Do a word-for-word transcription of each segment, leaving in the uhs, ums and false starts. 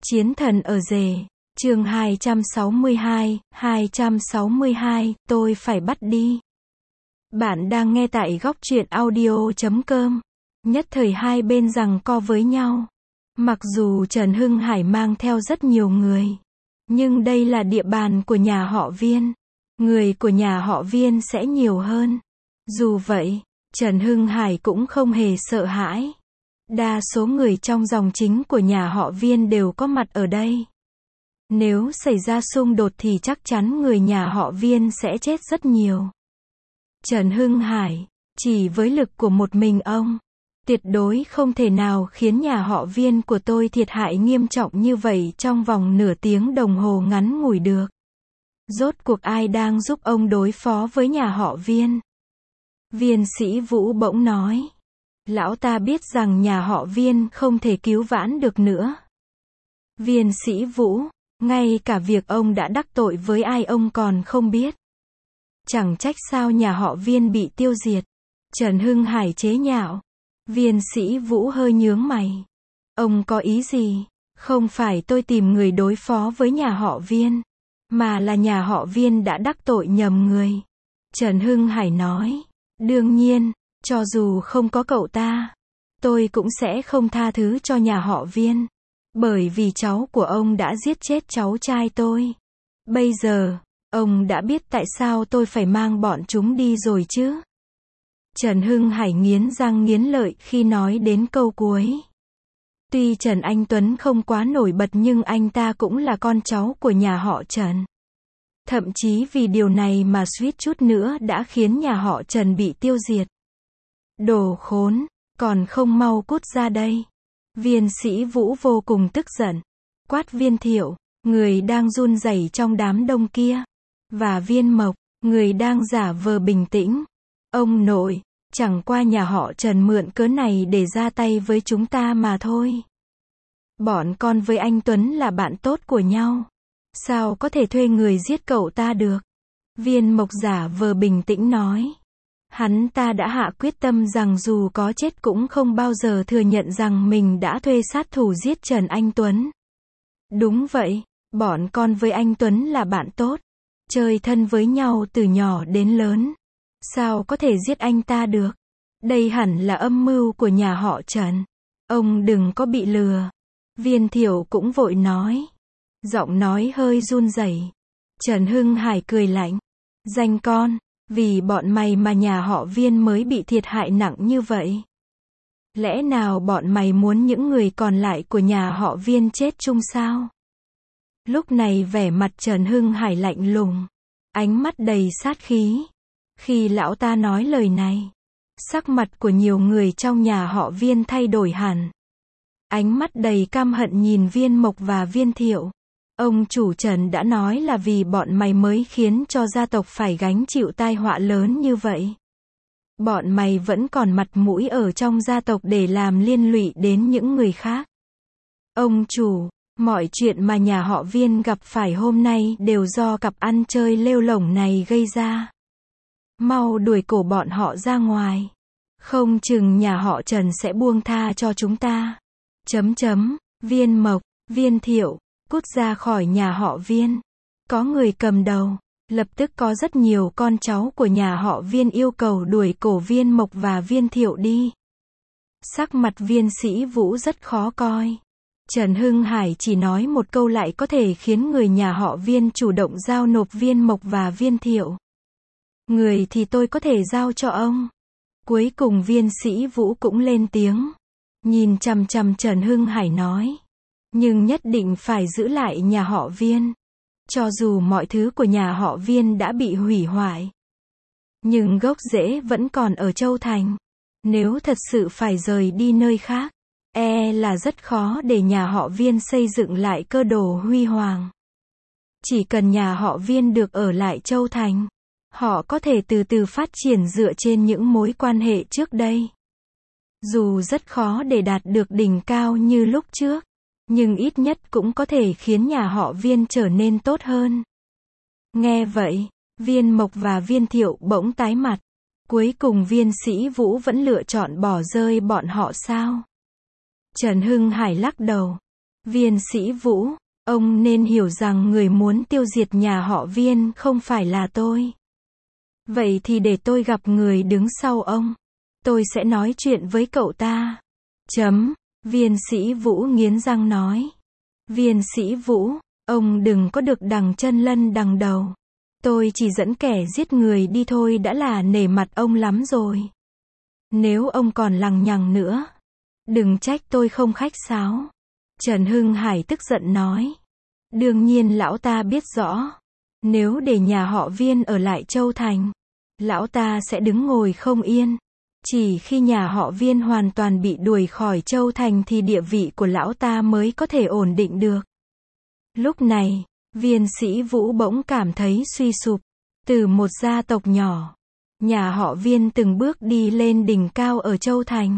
Chiến thần ở rể, chương hai trăm sáu mươi hai, hai trăm sáu mươi hai, tôi phải bắt đi. Bạn đang nghe tại góc truyện audio chấm com. Nhất thời hai bên giằng co với nhau. Mặc dù Trần Hưng Hải mang theo rất nhiều người, nhưng đây là địa bàn của nhà họ Viên. Người của nhà họ Viên sẽ nhiều hơn. Dù vậy, Trần Hưng Hải cũng không hề sợ hãi. Đa số người trong dòng chính của nhà họ Viên đều có mặt ở đây. Nếu xảy ra xung đột thì chắc chắn người nhà họ Viên sẽ chết rất nhiều. Trần Hưng Hải, chỉ với lực của một mình ông, tuyệt đối không thể nào khiến nhà họ Viên của tôi thiệt hại nghiêm trọng như vậy trong vòng nửa tiếng đồng hồ ngắn ngủi được. Rốt cuộc ai đang giúp ông đối phó với nhà họ Viên? Viên Sĩ Vũ bỗng nói. Lão ta biết rằng nhà họ Viên không thể cứu vãn được nữa. Viên Sĩ Vũ, ngay cả việc ông đã đắc tội với ai ông còn không biết. Chẳng trách sao nhà họ Viên bị tiêu diệt. Trần Hưng Hải chế nhạo. Viên Sĩ Vũ hơi nhướng mày. Ông có ý gì? Không phải tôi tìm người đối phó với nhà họ Viên, mà là nhà họ Viên đã đắc tội nhầm người. Trần Hưng Hải nói. Đương nhiên, cho dù không có cậu ta, tôi cũng sẽ không tha thứ cho nhà họ Viên. Bởi vì cháu của ông đã giết chết cháu trai tôi. Bây giờ, ông đã biết tại sao tôi phải mang bọn chúng đi rồi chứ? Trần Hưng Hải nghiến răng nghiến lợi khi nói đến câu cuối. Tuy Trần Anh Tuấn không quá nổi bật nhưng anh ta cũng là con cháu của nhà họ Trần. Thậm chí vì điều này mà suýt chút nữa đã khiến nhà họ Trần bị tiêu diệt. Đồ khốn, còn không mau cút ra đây. Viên Sĩ Vũ vô cùng tức giận. Quát Viên Thiệu, người đang run rẩy trong đám đông kia. Và Viên Mộc, người đang giả vờ bình tĩnh. Ông nội, chẳng qua nhà họ Trần mượn cớ này để ra tay với chúng ta mà thôi. Bọn con với anh Tuấn là bạn tốt của nhau. Sao có thể thuê người giết cậu ta được? Viên Mộc giả vờ bình tĩnh nói. Hắn ta đã hạ quyết tâm rằng dù có chết cũng không bao giờ thừa nhận rằng mình đã thuê sát thủ giết Trần Anh Tuấn. Đúng vậy, bọn con với anh Tuấn là bạn tốt, chơi thân với nhau từ nhỏ đến lớn. Sao có thể giết anh ta được? Đây hẳn là âm mưu của nhà họ Trần. Ông đừng có bị lừa. Viên Thiệu cũng vội nói. Giọng nói hơi run rẩy. Trần Hưng Hải cười lạnh. Danh con, vì bọn mày mà nhà họ Viên mới bị thiệt hại nặng như vậy. Lẽ nào bọn mày muốn những người còn lại của nhà họ Viên chết chung sao? Lúc này vẻ mặt Trần Hưng Hải lạnh lùng, ánh mắt đầy sát khí. Khi lão ta nói lời này, sắc mặt của nhiều người trong nhà họ Viên thay đổi hẳn. Ánh mắt đầy căm hận nhìn Viên Mộc và Viên Thiệu. Ông chủ Trần đã nói là vì bọn mày mới khiến cho gia tộc phải gánh chịu tai họa lớn như vậy. Bọn mày vẫn còn mặt mũi ở trong gia tộc để làm liên lụy đến những người khác. Ông chủ, mọi chuyện mà nhà họ Viên gặp phải hôm nay đều do cặp ăn chơi lêu lổng này gây ra. Mau đuổi cổ bọn họ ra ngoài. Không chừng nhà họ Trần sẽ buông tha cho chúng ta. Chấm chấm, Viên Mộc, Viên Thiệu, cút ra khỏi nhà họ Viên. Có người cầm đầu. Lập tức có rất nhiều con cháu của nhà họ Viên yêu cầu đuổi cổ Viên Mộc và Viên Thiệu đi. Sắc mặt Viên Sĩ Vũ rất khó coi. Trần Hưng Hải chỉ nói một câu lại có thể khiến người nhà họ Viên chủ động giao nộp Viên Mộc và Viên Thiệu. Người thì tôi có thể giao cho ông. Cuối cùng Viên Sĩ Vũ cũng lên tiếng. Nhìn chằm chằm Trần Hưng Hải nói. Nhưng nhất định phải giữ lại nhà họ Viên. Cho dù mọi thứ của nhà họ Viên đã bị hủy hoại, nhưng gốc rễ vẫn còn ở Châu Thành. Nếu thật sự phải rời đi nơi khác, e là rất khó để nhà họ Viên xây dựng lại cơ đồ huy hoàng. Chỉ cần nhà họ Viên được ở lại Châu Thành, họ có thể từ từ phát triển dựa trên những mối quan hệ trước đây. Dù rất khó để đạt được đỉnh cao như lúc trước, nhưng ít nhất cũng có thể khiến nhà họ Viên trở nên tốt hơn. Nghe vậy, Viên Mộc và Viên Thiệu bỗng tái mặt. Cuối cùng Viên Sĩ Vũ vẫn lựa chọn bỏ rơi bọn họ sao? Trần Hưng Hải lắc đầu. Viên Sĩ Vũ, ông nên hiểu rằng người muốn tiêu diệt nhà họ Viên không phải là tôi. Vậy thì để tôi gặp người đứng sau ông. Tôi sẽ nói chuyện với cậu ta. Chấm. Viên Sĩ Vũ nghiến răng nói. Viên Sĩ Vũ, ông đừng có được đằng chân lân đằng đầu. Tôi chỉ dẫn kẻ giết người đi thôi đã là nể mặt ông lắm rồi. Nếu ông còn lằng nhằng nữa, đừng trách tôi không khách sáo. Trần Hưng Hải tức giận nói. Đương nhiên lão ta biết rõ. Nếu để nhà họ Viên ở lại Châu Thành, lão ta sẽ đứng ngồi không yên. Chỉ khi nhà họ Viên hoàn toàn bị đuổi khỏi Châu Thành thì địa vị của lão ta mới có thể ổn định được. Lúc này, Viên Sĩ Vũ bỗng cảm thấy suy sụp. Từ một gia tộc nhỏ, nhà họ Viên từng bước đi lên đỉnh cao ở Châu Thành.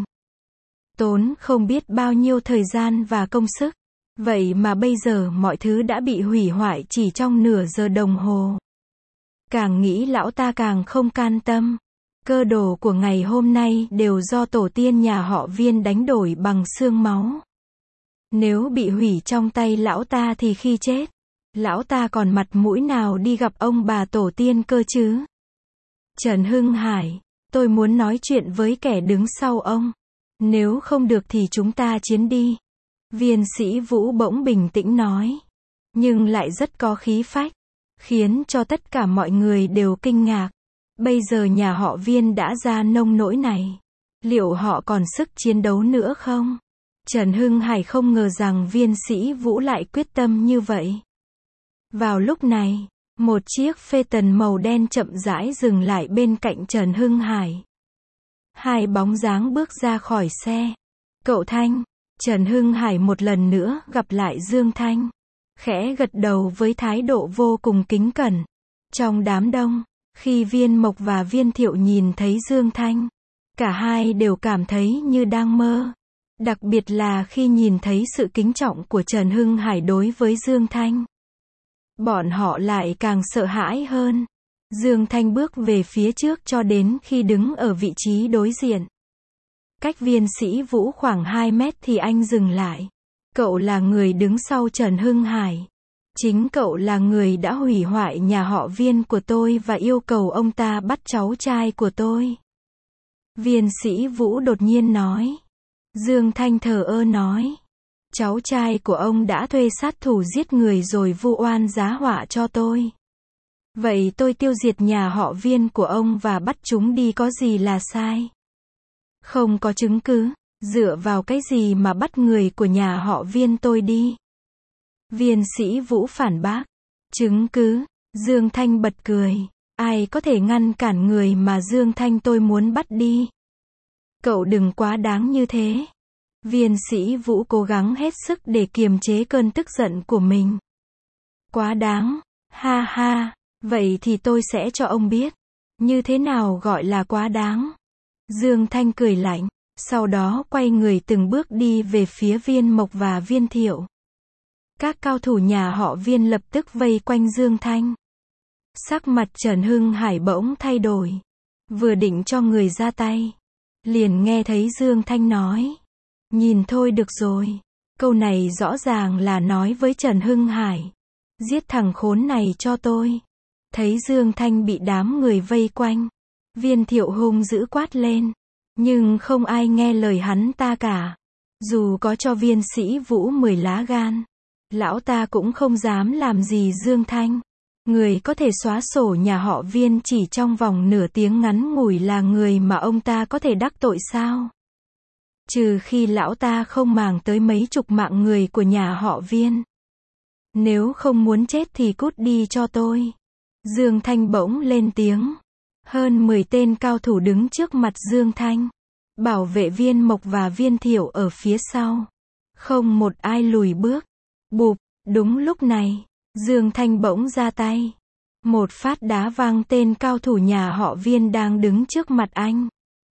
Tốn không biết bao nhiêu thời gian và công sức. Vậy mà bây giờ mọi thứ đã bị hủy hoại chỉ trong nửa giờ đồng hồ. Càng nghĩ lão ta càng không can tâm. Cơ đồ của ngày hôm nay đều do tổ tiên nhà họ Viên đánh đổi bằng xương máu. Nếu bị hủy trong tay lão ta thì khi chết, lão ta còn mặt mũi nào đi gặp ông bà tổ tiên cơ chứ? Trần Hưng Hải, tôi muốn nói chuyện với kẻ đứng sau ông. Nếu không được thì chúng ta chiến đi. Viên Sĩ Vũ bỗng bình tĩnh nói. Nhưng lại rất có khí phách. Khiến cho tất cả mọi người đều kinh ngạc. Bây giờ nhà họ Viên đã ra nông nỗi này. Liệu họ còn sức chiến đấu nữa không? Trần Hưng Hải không ngờ rằng Viên Sĩ Vũ lại quyết tâm như vậy. Vào lúc này, một chiếc phê tần màu đen chậm rãi dừng lại bên cạnh Trần Hưng Hải. Hai bóng dáng bước ra khỏi xe. Cậu Thanh. Trần Hưng Hải một lần nữa gặp lại Dương Thanh. Khẽ gật đầu với thái độ vô cùng kính cẩn. Trong đám đông, khi Viên Mộc và Viên Thiệu nhìn thấy Dương Thanh, cả hai đều cảm thấy như đang mơ. Đặc biệt là khi nhìn thấy sự kính trọng của Trần Hưng Hải đối với Dương Thanh. Bọn họ lại càng sợ hãi hơn. Dương Thanh bước về phía trước cho đến khi đứng ở vị trí đối diện. Cách Viên Sĩ Vũ khoảng hai mét thì anh dừng lại. Cậu là người đứng sau Trần Hưng Hải. Chính cậu là người đã hủy hoại nhà họ Viên của tôi và yêu cầu ông ta bắt cháu trai của tôi. Viên Sĩ Vũ đột nhiên nói. Dương Thanh thờ ơ nói. Cháu trai của ông đã thuê sát thủ giết người rồi vu oan giá họa cho tôi. Vậy tôi tiêu diệt nhà họ Viên của ông và bắt chúng đi có gì là sai? Không có chứng cứ, dựa vào cái gì mà bắt người của nhà họ Viên tôi đi? Viên Sĩ Vũ phản bác. Chứng cứ? Dương Thanh bật cười. Ai có thể ngăn cản người mà Dương Thanh tôi muốn bắt đi? Cậu đừng quá đáng như thế. Viên Sĩ Vũ cố gắng hết sức để kiềm chế cơn tức giận của mình. Quá đáng? Ha ha, vậy thì tôi sẽ cho ông biết. Như thế nào gọi là quá đáng? Dương Thanh cười lạnh, sau đó quay người từng bước đi về phía Viên Mộc và Viên Thiệu. Các cao thủ nhà họ Viên lập tức vây quanh Dương Thanh. Sắc mặt Trần Hưng Hải bỗng thay đổi. Vừa định cho người ra tay, liền nghe thấy Dương Thanh nói. Nhìn thôi được rồi. Câu này rõ ràng là nói với Trần Hưng Hải. Giết thằng khốn này cho tôi. Thấy Dương Thanh bị đám người vây quanh, Viên Thiệu hung dữ quát lên. Nhưng không ai nghe lời hắn ta cả. Dù có cho Viên Sĩ Vũ mười lá gan, lão ta cũng không dám làm gì Dương Thanh. Người có thể xóa sổ nhà họ Viên chỉ trong vòng nửa tiếng ngắn ngủi là người mà ông ta có thể đắc tội sao? Trừ khi lão ta không màng tới mấy chục mạng người của nhà họ Viên. Nếu không muốn chết thì cút đi cho tôi. Dương Thanh bỗng lên tiếng. Hơn mười tên cao thủ đứng trước mặt Dương Thanh. Bảo vệ Viên Mộc và Viên Thiệu ở phía sau. Không một ai lùi bước. Bụp, đúng lúc này, Dương Thanh bỗng ra tay. Một phát đá văng tên cao thủ nhà họ Viên đang đứng trước mặt anh.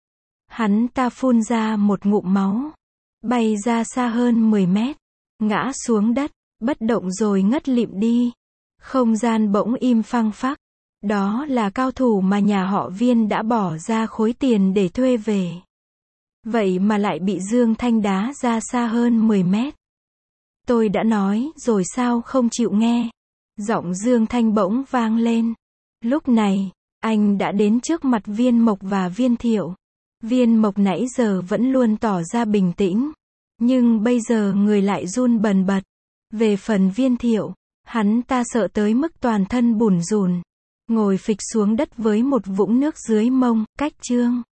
Hắn ta phun ra một ngụm máu. Bay ra xa hơn mười mét. Ngã xuống đất, bất động rồi ngất lịm đi. Không gian bỗng im phăng phắc. Đó là cao thủ mà nhà họ Viên đã bỏ ra khối tiền để thuê về. Vậy mà lại bị Dương Thanh đá ra xa hơn mười mét. Tôi đã nói, rồi sao không chịu nghe? Giọng Dương Thanh bỗng vang lên. Lúc này, anh đã đến trước mặt Viên Mộc và Viên Thiệu. Viên Mộc nãy giờ vẫn luôn tỏ ra bình tĩnh. Nhưng bây giờ người lại run bần bật. Về phần Viên Thiệu, hắn ta sợ tới mức toàn thân bủn rủn. Ngồi phịch xuống đất với một vũng nước dưới mông, cách Trương